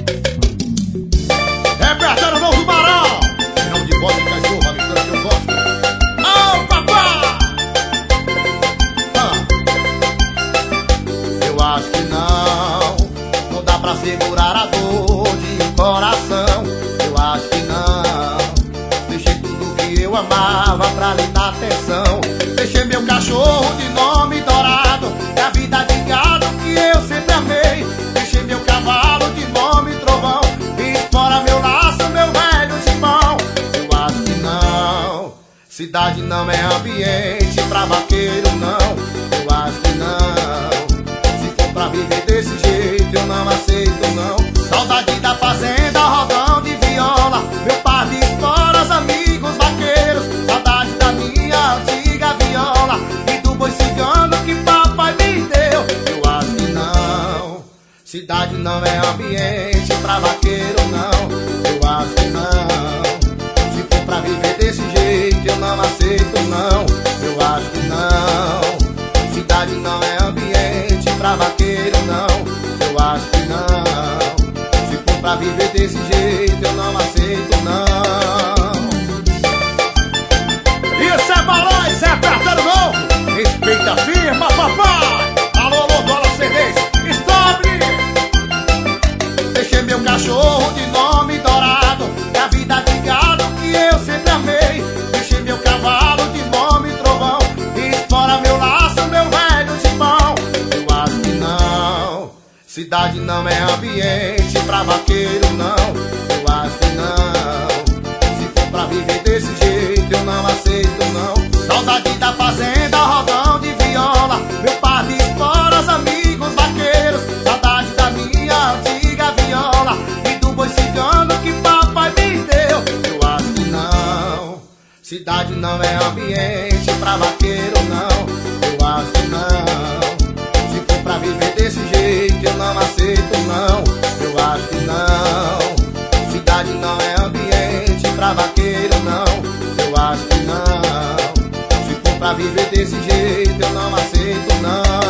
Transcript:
Repertório novo do Barão. Não de vodka e cachorro, a mistura que eu gosto. Ô, papai! Eu acho que não dá pra segurar a dor de um coração. Eu acho que não. Deixei tudo que eu amava pra lhe dar atenção. Deixei meu cachorro de nome Dourado e a vida de gado que eu sempre amei. Deixei meu cavalo de nome Trovão e fora meu laço, meu velho gibão. Eu acho que não. Cidade não é ambiente pra vaqueiro, não. Eu acho que não. Se for pra viver desse jeito, eu não aceito, não. Saudade da fazenda, rodão de viola, meu par de esporas, amigos vaqueiros. Saudade da minha antiga viola e do boi cigano que papai me deu. Eu acho que não. Cidade não é ambiente pra vaqueiro, não. Eu acho que não. Se for pra viver desse jeito, eu não aceito, não. Eu acho que não. Cidade não é ambiente pra vaqueiro, não. Eu acho que não. Se for pra viver desse jeito, eu não aceito, não. Isso é balão, isso é apertando novo. Respeita a firma, papai. Alô, alô, dólar CDs. Stop! Deixei meu cachorro de nome Dourado e a vida de gado que eu sempre amei. Deixei meu cavalo de nome Trovão e fora meu laço, meu velho gibão. Eu acho que não. Cidade não é ambiente pra vaqueiro, não. Eu acho que não. Se for pra viver desse jeito, eu não aceito, não. Saudade da fazenda, rodão de viola, meu par de esporas, amigos vaqueiros. Saudade da minha antiga viola e do boi cigano que papai me deu. Eu acho que não. Cidade não é ambiente pra vaqueiro, não. Eu acho que não. Se for pra viver desse jeito, eu não aceito, não. Eu acho que não. Cidade não é ambiente pra vaqueiro, não. Eu acho que não. Se for pra viver desse jeito, eu não aceito, não.